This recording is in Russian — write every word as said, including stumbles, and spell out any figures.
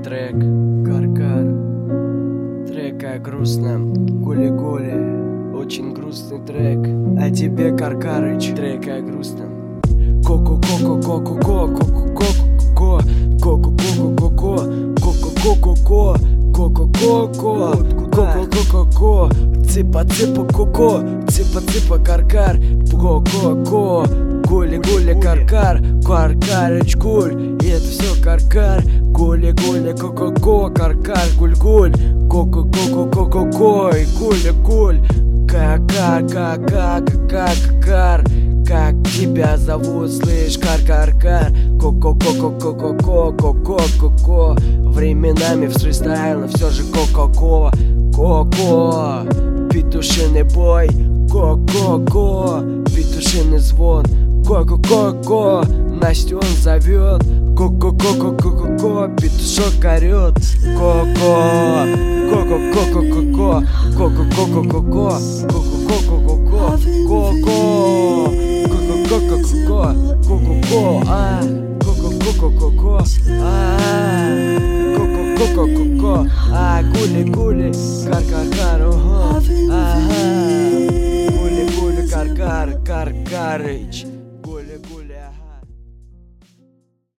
трек Каркар. Трек о грустном гули-гули. Очень грустный трек. А тебе, Каркарыч, трек о грустном. Ко-ко-ко-ко-ко-ко-ко-ко-ко-ко Ко-ко-ко-ко-ко-ко Ко-ко-ко-ко-ко Ко-ко-ко-ко-ко Ципа-ципа-ко-ко Ципа-ципа Каркар Ко-ко-ко Гули-гули Каркар Каркарыч гуль. И это все Каркар. Гули-гули ко-ко-ко Каркар гуль-гуль. Ко-ко-ко-ко-ко-ко И гули-гуль. Ка-ка-ка-ка-ка-ка-кар. Как тебя зовут, слышь, кар-кар-кар. Ко-ко-ко-ко-ко-ко-ко-ко-ко. Временами фристайлно все же ко-ко-ко. Ко-ко. Петушиный бой. Ко-ко-ко. Петушиный звон. Ко-ко-ко-ко. Настю он зовет. Ко-ко-ко-ко-ко-ко. Петушок орет. Ко-ко. Ко-ко-ко-ко-ко-ко. Ко-ко-ко-ко-ко-ко. Ко-ко-ко-ко-ко. Ко-ко. Ко-ко-ко-ко-ко. Ко-ко-ко. А. Ко-ко-ко-ко-ко. А. Ко-ко-ко-ко-ко. А. Гули-гули. Кар-кар-кар. Ага. Гули-гули. Каркар. Каркарыч.